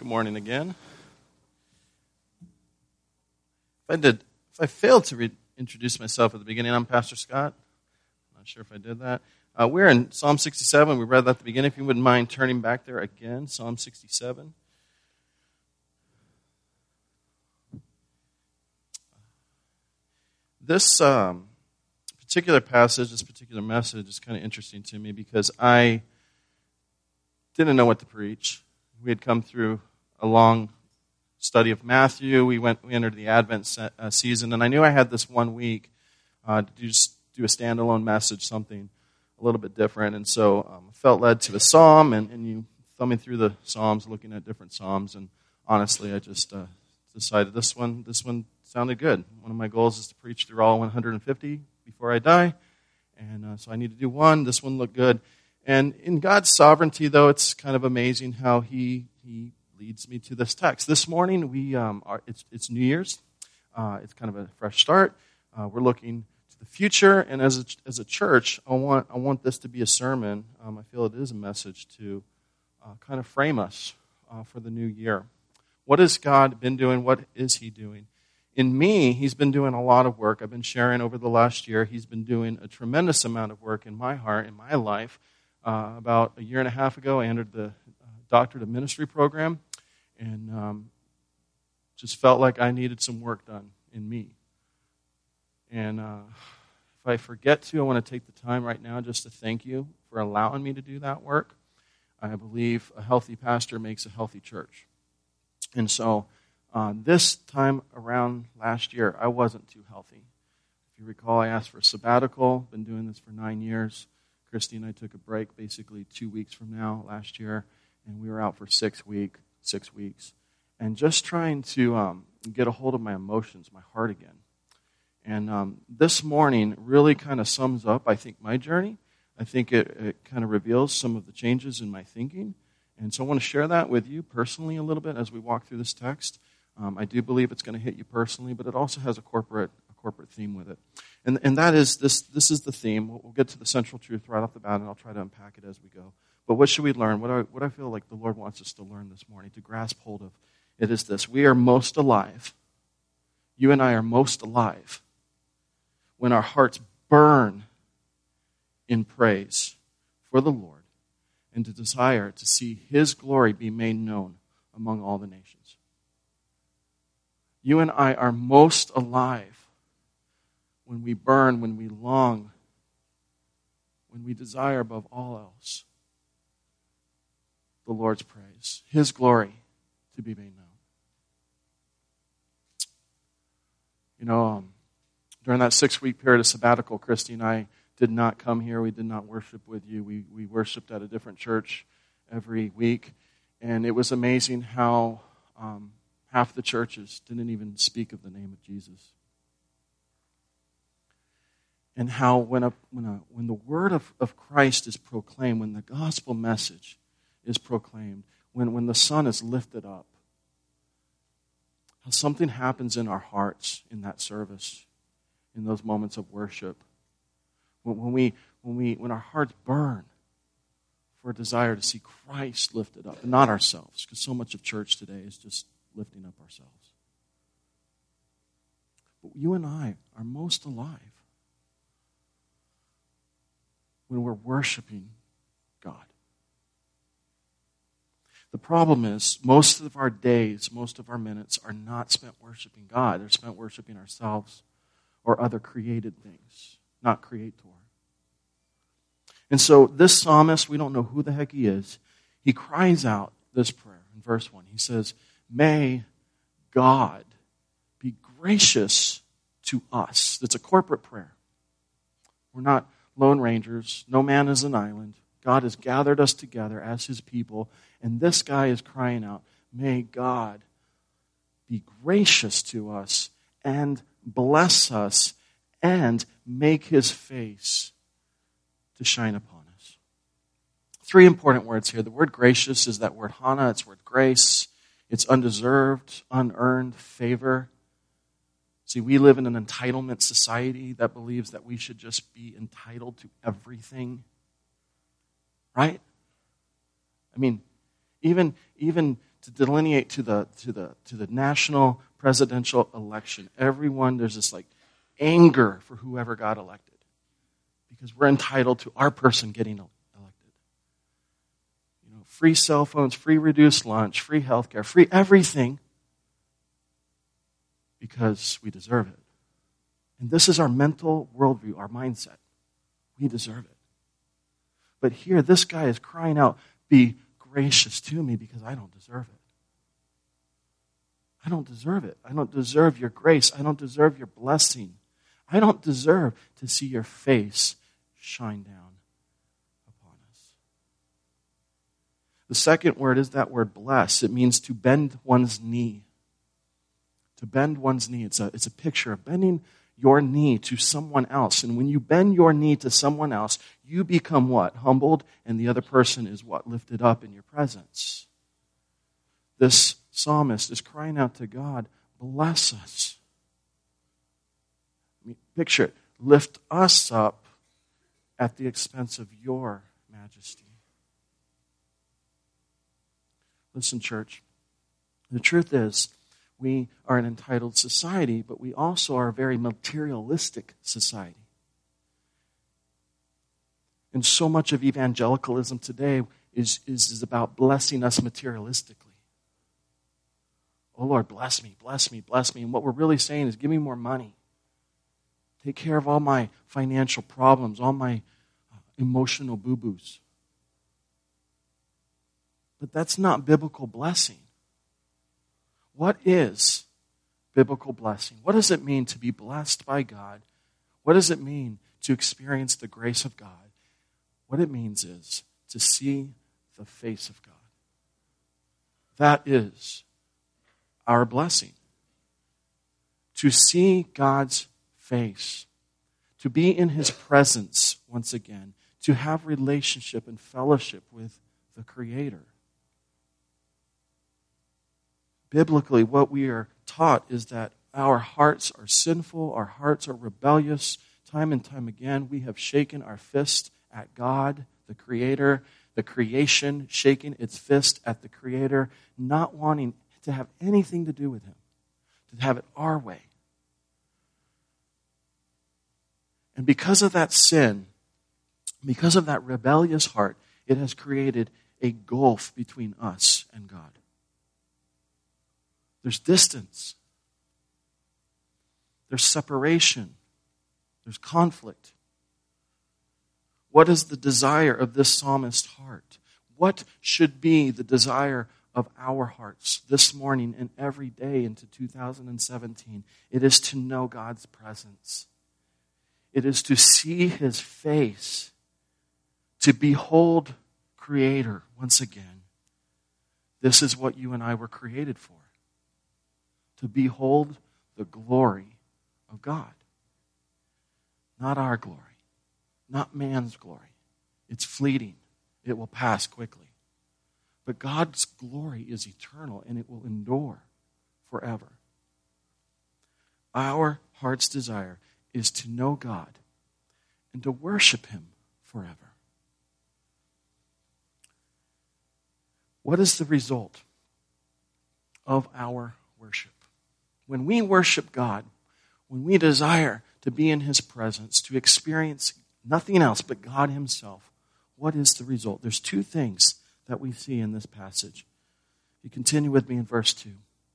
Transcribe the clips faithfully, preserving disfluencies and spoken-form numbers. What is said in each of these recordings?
Good morning again. If I did, if I failed to re- introduce myself at the beginning, I'm Pastor Scott. I'm not sure if I did that. Uh, we're in Psalm sixty-seven. We read that at the beginning. If you wouldn't mind turning back there again, Psalm sixty-seven. This um, particular passage, this particular message is kind of interesting to me because I didn't know what to preach. We had come through a long study of Matthew. We went, we entered the Advent se- uh, season, and I knew I had this one week uh, to do, just do a standalone message, something a little bit different. And so um, I felt led to a psalm, and, and you thumbing through the psalms, looking at different psalms, and honestly, I just uh, decided this one, this one sounded good. One of my goals is to preach through all one hundred fifty before I die, and uh, so I need to do one. This one looked good. And in God's sovereignty, though, it's kind of amazing how He He leads me to this text. This morning, we um, are it's it's New Year's. Uh, it's kind of a fresh start. Uh, we're looking to the future, and as a, as a church, I want I want this to be a sermon. Um, I feel it is a message to uh, kind of frame us uh, for the new year. What has God been doing? What is He doing? In me, He's been doing a lot of work. I've been sharing over the last year. He's been doing a tremendous amount of work in my heart, in my life. Uh, about a year and a half ago, I entered the uh, Doctorate of Ministry program, and um, just felt like I needed some work done in me. And uh, if I forget to, I want to take the time right now just to thank you for allowing me to do that work. I believe a healthy pastor makes a healthy church. And so uh, this time around last year, I wasn't too healthy. If you recall, I asked for a sabbatical, been doing this for nine years. Christy and I took a break basically two weeks from now last year, and we were out for six week, six weeks, and just trying to um, get a hold of my emotions, my heart again. And um, this morning really kind of sums up, I think, my journey. I think it, it kind of reveals some of the changes in my thinking, and so I want to share that with you personally a little bit as we walk through this text. Um, I do believe it's going to hit you personally, but it also has a corporate corporate theme with it. And and that is, this This is the theme. We'll, we'll get to the central truth right off the bat, and I'll try to unpack it as we go. But what should we learn? What I, what I feel like the Lord wants us to learn this morning, to grasp hold of, it is this. We are most alive. You and I are most alive when our hearts burn in praise for the Lord and to desire to see His glory be made known among all the nations. You and I are most alive when we burn, when we long, when we desire above all else the Lord's praise, His glory to be made known. You know, um, during that six-week period of sabbatical, Christy and I did not come here. We did not worship with you. We we worshiped at a different church every week, and it was amazing how um, half the churches didn't even speak of the name of Jesus. And how when a, when a, when the word of, of Christ is proclaimed, when the gospel message is proclaimed, when, when the Son is lifted up, how something happens in our hearts in that service, in those moments of worship. When, when we when we when our hearts burn for a desire to see Christ lifted up, and not ourselves, because so much of church today is just lifting up ourselves. But you and I are most alive when we're worshiping God. The problem is, most of our days, most of our minutes are not spent worshiping God. They're spent worshiping ourselves or other created things, not Creator. And so this psalmist, we don't know who the heck he is, he cries out this prayer in verse one. He says, "May God be gracious to us." It's a corporate prayer. We're not Lone Rangers. No man is an island. God has gathered us together as His people, and this guy is crying out, "May God be gracious to us and bless us and make His face to shine upon us." Three important words here. The word gracious is that word hana. It's word grace. It's undeserved, unearned favor. See, we live in an entitlement society that believes that we should just be entitled to everything. Right? I mean, even, even to delineate to the to the to the national presidential election. Everyone, there's this like anger for whoever got elected because we're entitled to our person getting elected. You know, free cell phones, free reduced lunch, free health care, free everything because we deserve it. And this is our mental worldview, our mindset. We deserve it. But here, this guy is crying out, be gracious to me because I don't deserve it. I don't deserve it. I don't deserve your grace. I don't deserve your blessing. I don't deserve to see your face shine down upon us. The second word is that word bless. It means to bend one's knee. To bend one's knee. It's a, it's a picture of bending your knee to someone else. And when you bend your knee to someone else, you become what? Humbled, and the other person is what? Lifted up in your presence. This psalmist is crying out to God, bless us. I mean, picture it. Lift us up at the expense of your majesty. Listen, church. The truth is, we are an entitled society, but we also are a very materialistic society. And so much of evangelicalism today is, is, is about blessing us materialistically. Oh, Lord, bless me, bless me, bless me. And what we're really saying is give me more money. Take care of all my financial problems, all my emotional boo-boos. But that's not biblical blessing. What is biblical blessing? What does it mean to be blessed by God? What does it mean to experience the grace of God? What it means is to see the face of God. That is our blessing. To see God's face. To be in His presence once again. To have relationship and fellowship with the Creator. Biblically, what we are taught is that our hearts are sinful, our hearts are rebellious. Time and time again, we have shaken our fist at God, the Creator, the creation, shaking its fist at the Creator, not wanting to have anything to do with Him, to have it our way. And because of that sin, because of that rebellious heart, it has created a gulf between us and God. There's distance. There's separation. There's conflict. What is the desire of this psalmist's heart? What should be the desire of our hearts this morning and every day into two thousand seventeen? It is to know God's presence. It is to see His face, to behold Creator once again. This is what you and I were created for. To behold the glory of God. Not our glory. Not man's glory. It's fleeting. It will pass quickly. But God's glory is eternal and it will endure forever. Our heart's desire is to know God and to worship Him forever. What is the result of our worship? When we worship God, when we desire to be in His presence, to experience nothing else but God Himself, what is the result? There's two things that we see in this passage. You continue with me in verse two.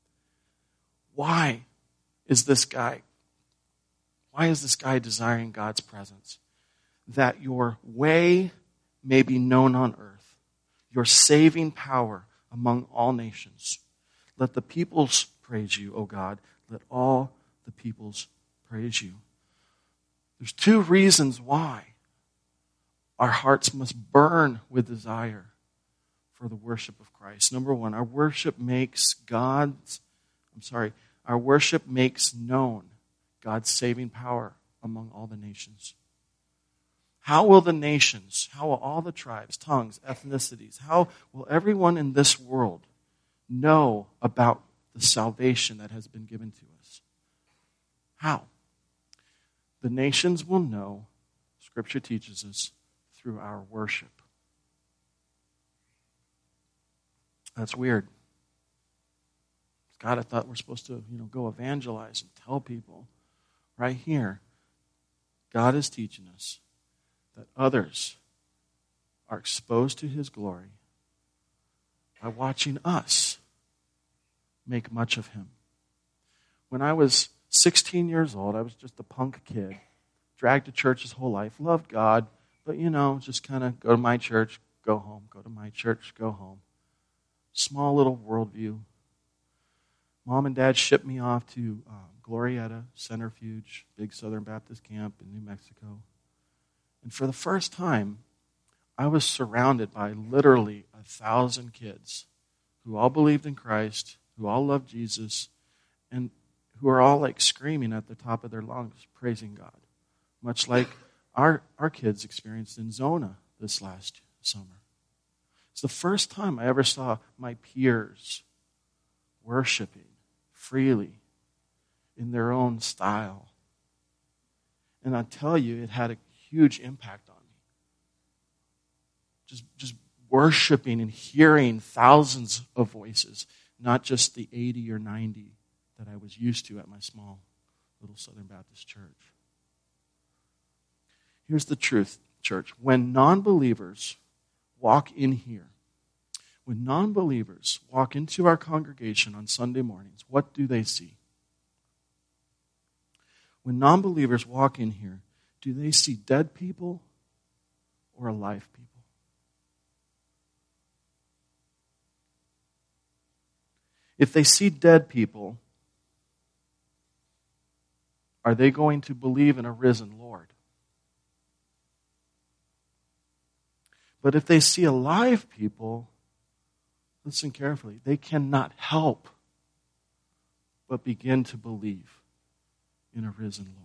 Why is this guy, why is this guy desiring God's presence? That your way may be known on earth, your saving power among all nations. Let the peoples praise you, O God. Let all the peoples praise you. There's two reasons why our hearts must burn with desire for the worship of Christ. Number one, our worship makes God's, I'm sorry, our worship makes known God's saving power among all the nations. How will the nations, how will all the tribes, tongues, ethnicities, how will everyone in this world know about the salvation that has been given to us? How? The nations will know, Scripture teaches us, through our worship. That's weird. God, I thought we're supposed to, you know, go evangelize and tell people. Right here, God is teaching us that others are exposed to his glory by watching us make much of him. When I was sixteen years old, I was just a punk kid, dragged to church his whole life, loved God, but, you know, just kind of go to my church, go home, go to my church, go home. Small little worldview. Mom and Dad shipped me off to um, Glorieta Centrifuge, big Southern Baptist camp in New Mexico. And for the first time, I was surrounded by literally a thousand kids who all believed in Christ, who all loved Jesus, and who are all like screaming at the top of their lungs, praising God. Much like our, our kids experienced in Zona this last summer. It's the first time I ever saw my peers worshiping freely in their own style. And I tell you, it had a huge impact on me. Just, just worshiping and hearing thousands of voices, not just the eighty or ninety that I was used to at my small little Southern Baptist church. Here's the truth, church. When non-believers walk in here, when non-believers walk into our congregation on Sunday mornings, what do they see? When non-believers walk in here, do they see dead people or alive people? If they see dead people, are they going to believe in a risen Lord? But if they see alive people, listen carefully, they cannot help but begin to believe in a risen Lord.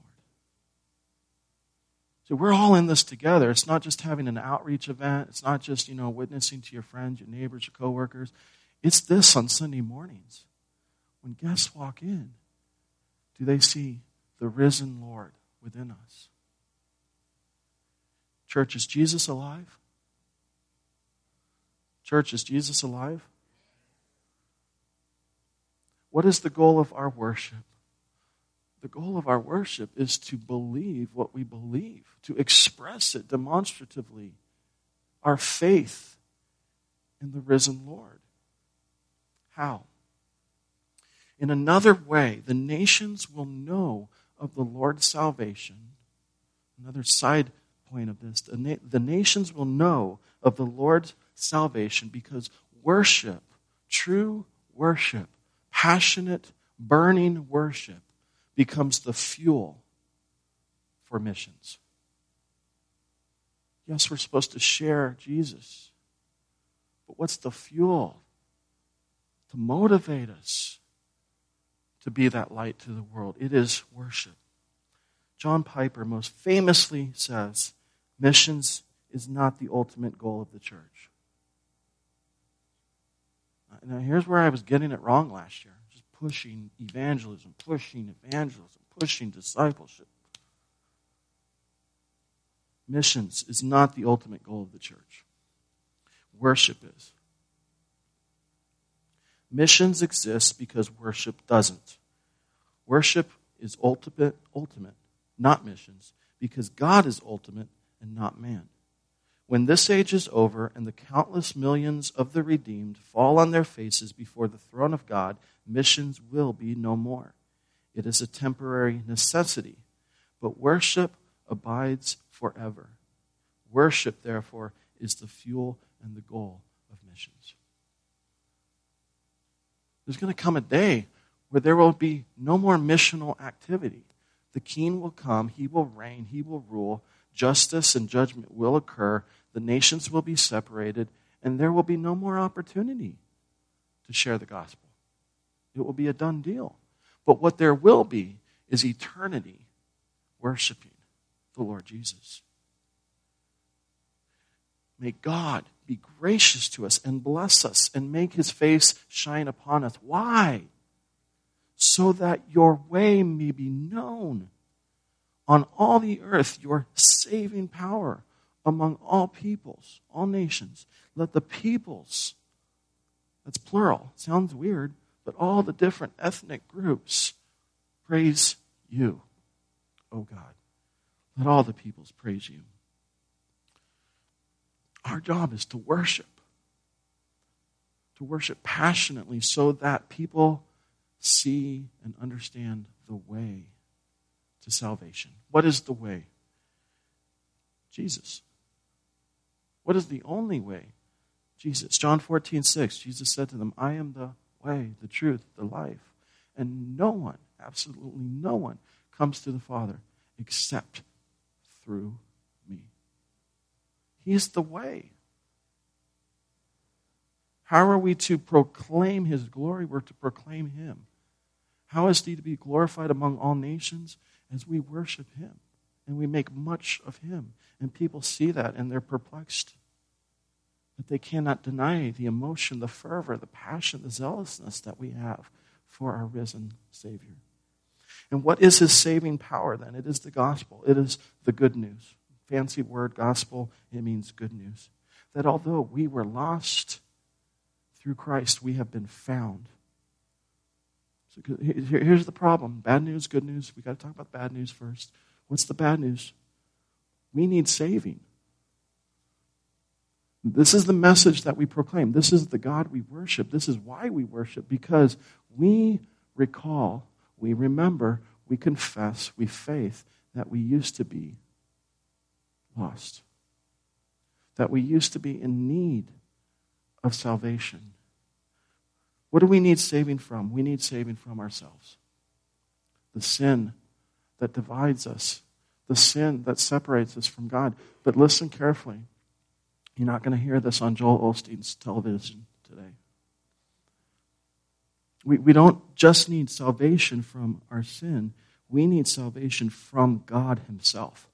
So we're all in this together. It's not just having an outreach event. It's not just, you know, witnessing to your friends, your neighbors, your coworkers. It's this on Sunday mornings. When guests walk in, do they see the risen Lord within us? Church, is Jesus alive? Church, is Jesus alive? What is the goal of our worship? The goal of our worship is to believe what we believe, to express it demonstratively, our faith in the risen Lord. How? In another way, the nations will know of the Lord's salvation. Another side point of this, the, na- the nations will know of the Lord's salvation because worship, true worship, passionate, burning worship, becomes the fuel for missions. Yes, we're supposed to share Jesus. But what's the fuel to motivate us to be that light to the world? It is worship. John Piper most famously says, missions is not the ultimate goal of the church. Now here's where I was getting it wrong last year. Just pushing evangelism, pushing evangelism, pushing discipleship. Missions is not the ultimate goal of the church. Worship is. Missions exist because worship doesn't. Worship is ultimate, ultimate, not missions, because God is ultimate and not man. When this age is over and the countless millions of the redeemed fall on their faces before the throne of God, missions will be no more. It is a temporary necessity, but worship abides forever. Worship, therefore, is the fuel and the goal of missions. There's going to come a day where there will be no more missional activity. The king will come, he will reign, he will rule, justice and judgment will occur, the nations will be separated, and there will be no more opportunity to share the gospel. It will be a done deal. But what there will be is eternity worshiping the Lord Jesus. May God be gracious to us and bless us and make his face shine upon us. Why? So that your way may be known on all the earth, your saving power among all peoples, all nations. Let the peoples, that's plural, sounds weird, but all the different ethnic groups praise you, O God. Let all the peoples praise you. Our job is to worship. To worship passionately so that people see and understand the way to salvation. What is the way? Jesus. What is the only way? Jesus. John fourteen six, Jesus said to them, I am the way, the truth, the life. And no one, absolutely no one, comes to the Father except through me. He is the way. How are we to proclaim his glory? We're to proclaim him. How is he to be glorified among all nations? As we worship him and we make much of him. And people see that and they're perplexed. But they cannot deny the emotion, the fervor, the passion, the zealousness that we have for our risen Savior. And what is his saving power then? It is the gospel. It is the good news. Fancy word, gospel, it means good news. That although we were lost, through Christ we have been found. So here's the problem. Bad news, good news. We've got to talk about bad news first. What's the bad news? We need saving. This is the message that we proclaim. This is the God we worship. This is why we worship. Because we recall, we remember, we confess, we faith that we used to be lost. That we used to be in need of salvation. What do we need saving from? We need saving from ourselves. The sin that divides us. The sin that separates us from God. But listen carefully. You're not going to hear this on Joel Osteen's television today. We, we don't just need salvation from our sin. We need salvation from God himself.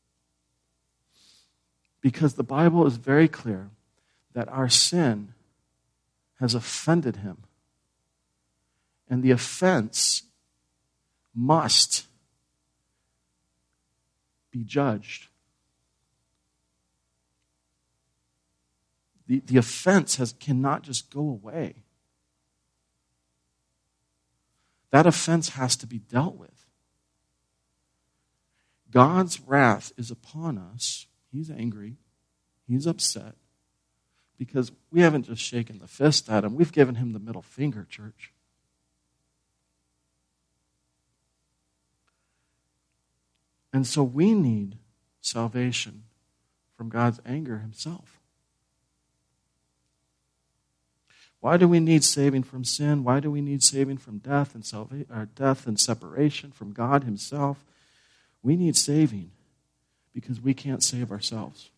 Because the Bible is very clear that our sin has offended him. And the offense must be judged. The, the offense has, cannot just go away. That offense has to be dealt with. God's wrath is upon us. He's angry. He's upset. Because we haven't just shaken the fist at him. We've given him the middle finger, church. And so we need salvation from God's anger himself. Why do we need saving from sin? Why do we need saving from death and salva- or death and separation from God himself? We need saving because we can't save ourselves.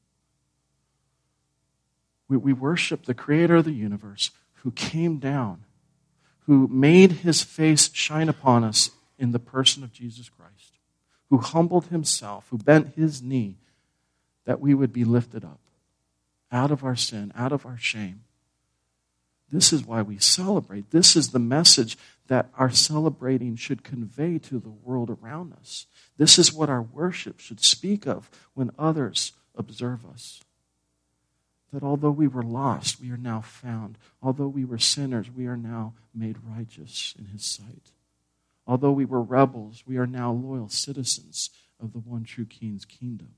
We, we worship the creator of the universe who came down, who made his face shine upon us in the person of Jesus Christ, who humbled himself, who bent his knee that we would be lifted up out of our sin, out of our shame. This is why we celebrate. This is the message that our celebrating should convey to the world around us. This is what our worship should speak of when others observe us. That although we were lost, we are now found. Although we were sinners, we are now made righteous in his sight. Although we were rebels, we are now loyal citizens of the one true King's kingdom.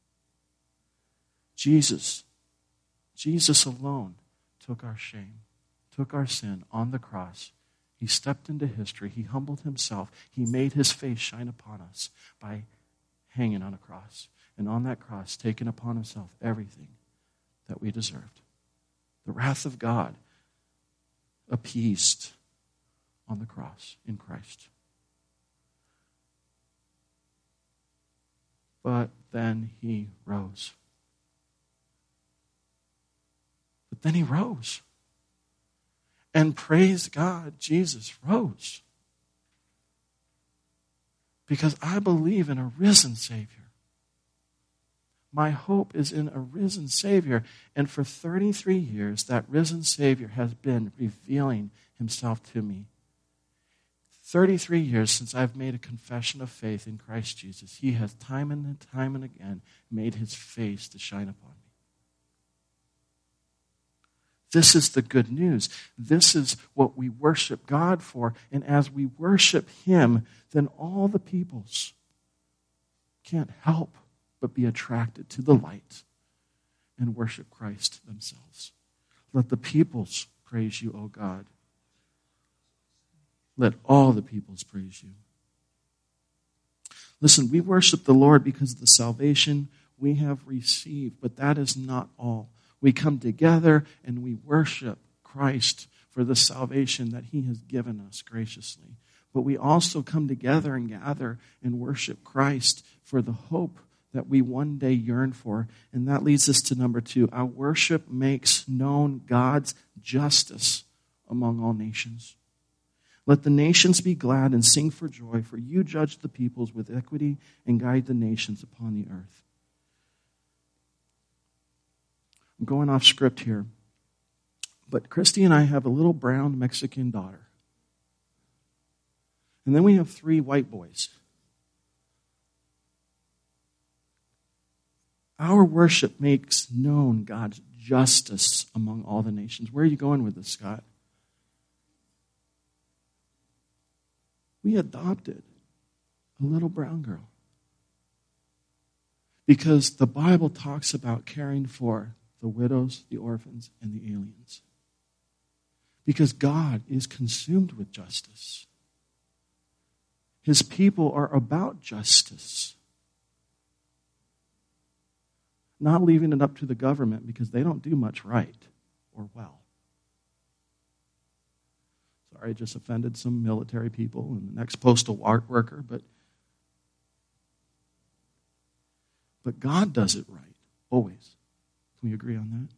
Jesus, Jesus alone took our shame, took our sin on the cross. He stepped into history. He humbled himself. He made his face shine upon us by hanging on a cross. And on that cross, taking upon himself everything that we deserved. The wrath of God appeased on the cross in Christ. But then he rose. But then he rose. And praise God, Jesus rose. Because I believe in a risen Savior. My hope is in a risen Savior. And for thirty-three years, that risen Savior has been revealing himself to me. thirty-three years since I've made a confession of faith in Christ Jesus, he has time and time and again made his face to shine upon me. This is the good news. This is what we worship God for. And as we worship him, then all the peoples can't help but be attracted to the light and worship Christ themselves. Let the peoples praise you, O God. Let all the peoples praise you. Listen, we worship the Lord because of the salvation we have received, but that is not all. We come together and we worship Christ for the salvation that he has given us graciously. But we also come together and gather and worship Christ for the hope that we one day yearn for. And that leads us to number two. Our worship makes known God's justice among all nations. Let the nations be glad and sing for joy, for you judge the peoples with equity and guide the nations upon the earth. I'm going off script here, but Christy and I have a little brown Mexican daughter. And then we have three white boys. Our worship makes known God's justice among all the nations. Where are you going with this, Scott? We adopted a little brown girl because the Bible talks about caring for the widows, the orphans, and the aliens. Because God is consumed with justice. His people are about justice. Not leaving it up to the government because they don't do much right or well. Sorry, I just offended some military people and the next postal worker, but, but God does it right, always. Can we agree on that?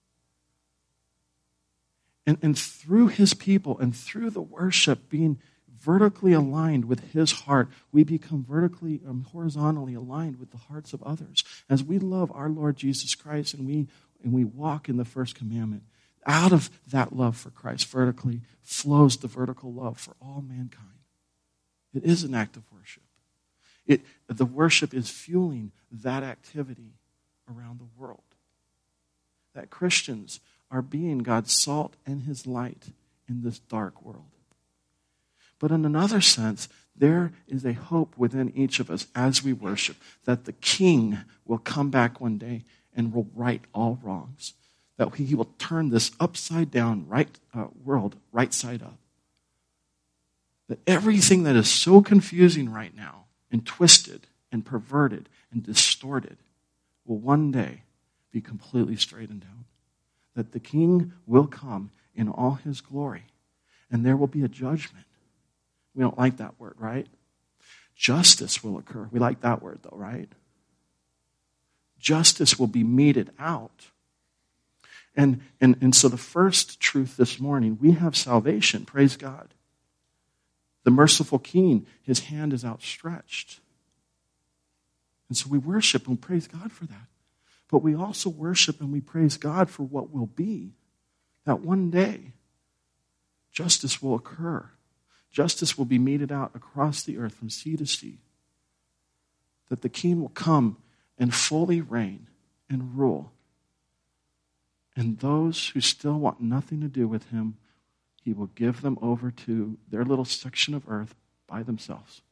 And, and through his people and through the worship being vertically aligned with his heart, we become vertically, um, horizontally aligned with the hearts of others. As we love our Lord Jesus Christ and we and we walk in the first commandment, out of that love for Christ vertically flows the vertical love for all mankind. It is an act of worship. It, the worship is fueling that activity around the world. That Christians are being God's salt and his light in this dark world. But in another sense, there is a hope within each of us as we worship that the King will come back one day and will right all wrongs. That he will turn this upside down right uh, world right side up. That everything that is so confusing right now and twisted and perverted and distorted will one day be completely straightened out. That the King will come in all his glory and there will be a judgment. We don't like that word, right? Justice will occur. We like that word though, right? Justice will be meted out. And, and, and so the first truth this morning, we have salvation, praise God. The merciful King, his hand is outstretched. And so we worship and praise God for that. But we also worship and we praise God for what will be. That one day, justice will occur. Justice will be meted out across the earth from sea to sea. That the King will come and fully reign and rule. And those who still want nothing to do with him, he will give them over to their little section of earth by themselves.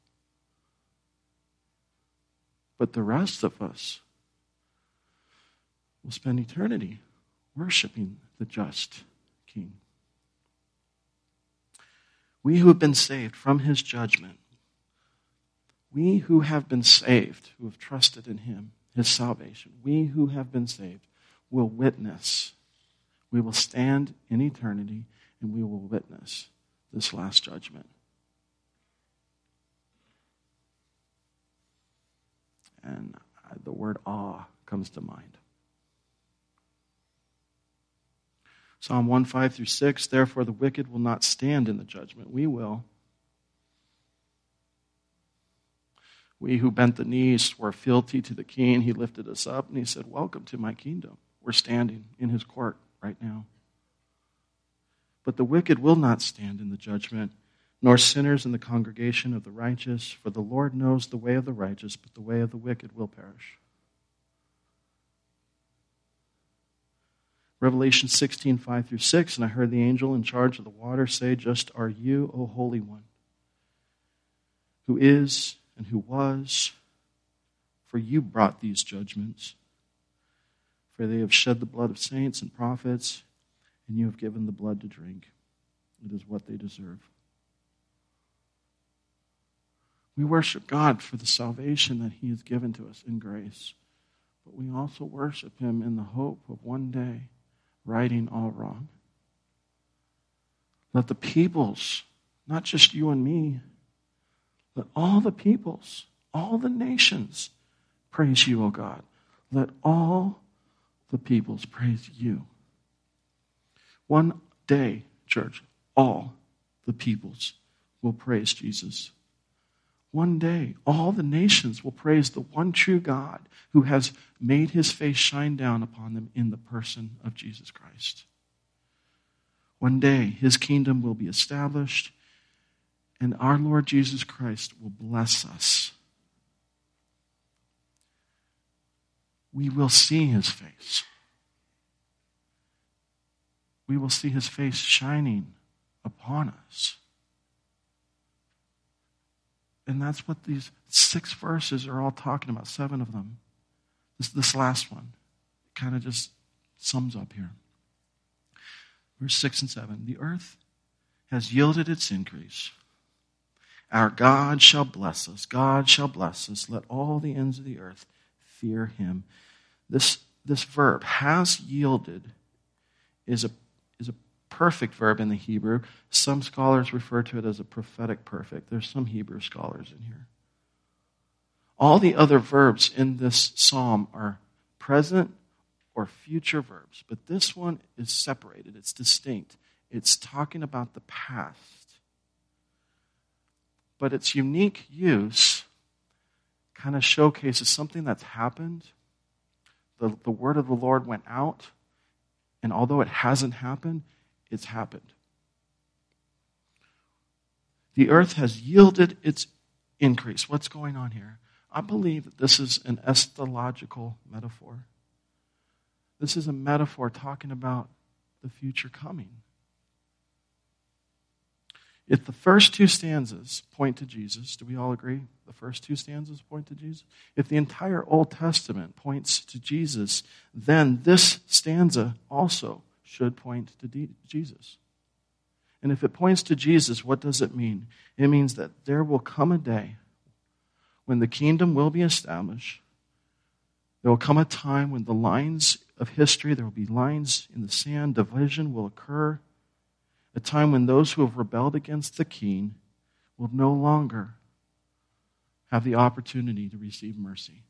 But the rest of us will spend eternity worshiping the just King. We who have been saved from his judgment, we who have been saved, who have trusted in him, his salvation, we who have been saved will witness. We will stand in eternity and we will witness this last judgment. And the word awe comes to mind. Psalm one, five through six, therefore the wicked will not stand in the judgment. We will. We who bent the knees swore fealty to the King. He lifted us up and he said, welcome to my kingdom. We're standing in his court right now. But the wicked will not stand in the judgment, nor sinners in the congregation of the righteous, for the Lord knows the way of the righteous, but the way of the wicked will perish. Revelation sixteen, five through six, and I heard the angel in charge of the water say, "Just are you, O Holy One, who is and who was, for you brought these judgments. For they have shed the blood of saints and prophets, and you have given the blood to drink. It is what they deserve." We worship God for the salvation that He has given to us in grace. But we also worship Him in the hope of one day righting all wrong. Let the peoples, not just you and me, let all the peoples, all the nations praise you, O God. Let all the peoples praise you. One day, church, all the peoples will praise Jesus. One day, all the nations will praise the one true God who has made His face shine down upon them in the person of Jesus Christ. One day, His kingdom will be established, and our Lord Jesus Christ will bless us. We will see His face. We will see His face shining upon us. And that's what these six verses are all talking about, seven of them. This, this last one kind of just sums up here. Verse six and seven. The earth has yielded its increase. Our God shall bless us. God shall bless us. Let all the ends of the earth fear Him. This, this verb, has yielded, is a is a perfect verb in the Hebrew. Some scholars refer to it as a prophetic perfect. There's some Hebrew scholars in here. All the other verbs in this psalm are present or future verbs, but this one is separated. It's distinct. It's talking about the past. But its unique use kind of showcases something that's happened. The, the word of the Lord went out, and although it hasn't happened, it's happened. The earth has yielded its increase. What's going on here? I believe that this is an eschatological metaphor. This is a metaphor talking about the future coming. If the first two stanzas point to Jesus, do we all agree? The first two stanzas point to Jesus? If the entire Old Testament points to Jesus, then this stanza also should point to D- Jesus. And if it points to Jesus, what does it mean? It means that there will come a day when the kingdom will be established. There will come a time when the lines of history, there will be lines in the sand, division will occur. A time when those who have rebelled against the king will no longer have the opportunity to receive mercy.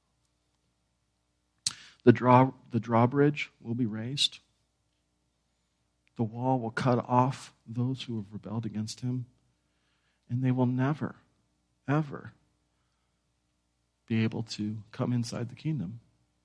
The draw, the drawbridge will be raised. The wall will cut off those who have rebelled against him, and they will never, ever be able to come inside the kingdom.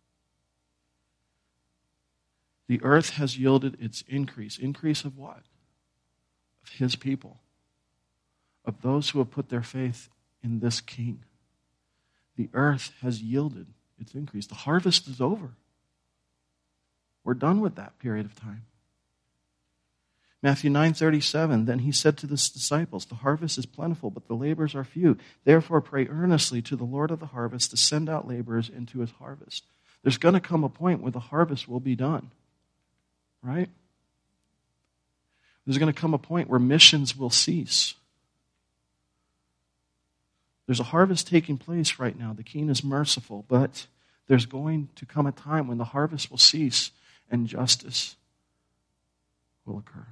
The earth has yielded its increase. Increase of what? Of His people. Of those who have put their faith in this king. The earth has yielded its increase. The harvest is over. We're done with that period of time. Matthew nine thirty-seven, then He said to His disciples, the harvest is plentiful, but the laborers are few. Therefore pray earnestly to the Lord of the harvest to send out laborers into His harvest. There's going to come a point where the harvest will be done. Right? There's going to come a point where missions will cease. There's a harvest taking place right now. The king is merciful, but there's going to come a time when the harvest will cease and justice will occur.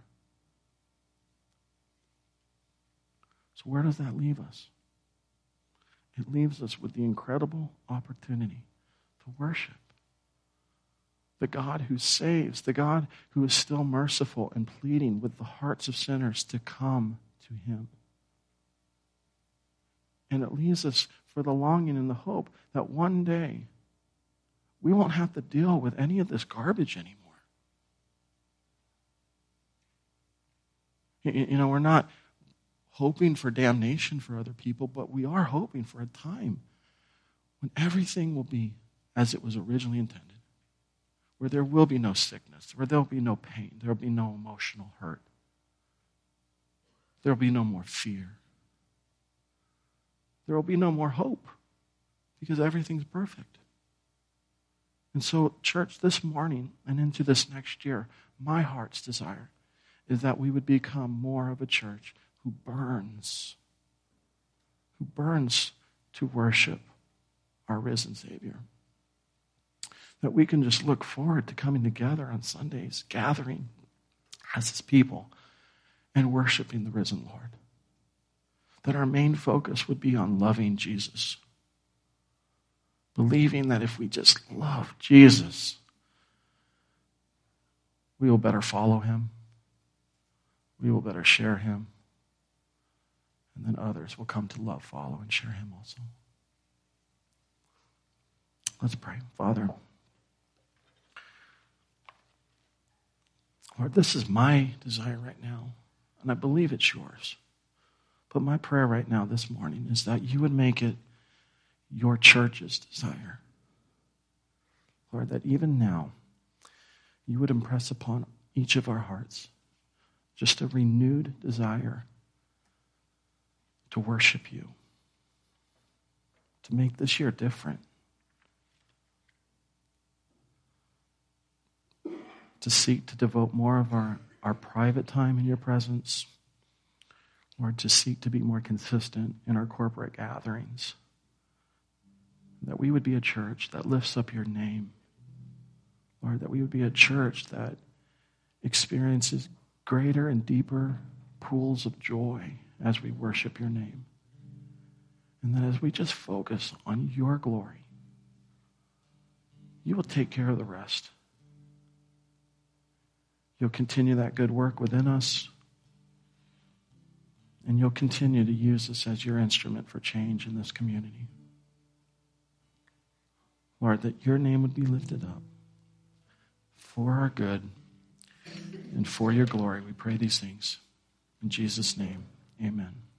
So where does that leave us? It leaves us with the incredible opportunity to worship the God who saves, the God who is still merciful and pleading with the hearts of sinners to come to Him. And it leaves us for the longing and the hope that one day we won't have to deal with any of this garbage anymore. You know, we're not hoping for damnation for other people, but we are hoping for a time when everything will be as it was originally intended. where there will be no sickness, where there will be no pain, there will be no emotional hurt. There will be no more fear. There will be no more hope because everything's perfect. And so, church, this morning and into this next year, my heart's desire is that we would become more of a church who burns, who burns to worship our risen Savior. That we can just look forward to coming together on Sundays, gathering as His people, and worshiping the risen Lord. That our main focus would be on loving Jesus. Believing that if we just love Jesus, we will better follow Him. We will better share Him. And then others will come to love, follow, and share Him also. Let's pray. Father, Lord, this is my desire right now, and I believe it's yours. But my prayer right now this morning is that you would make it your church's desire. Lord, that even now, you would impress upon each of our hearts just a renewed desire to worship you, to make this year different, to seek to devote more of our, our private time in your presence, Lord, to seek to be more consistent in our corporate gatherings, that we would be a church that lifts up your name, Lord, that we would be a church that experiences greater and deeper pools of joy as we worship your name. And that as we just focus on your glory, you will take care of the rest. You'll continue that good work within us, and you'll continue to use us as your instrument for change in this community. Lord, that your name would be lifted up for our good and for your glory. We pray these things. In Jesus' name, amen.